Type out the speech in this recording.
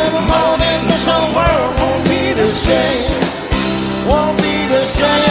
every morning, this whole world won't be the same. Won't be the same.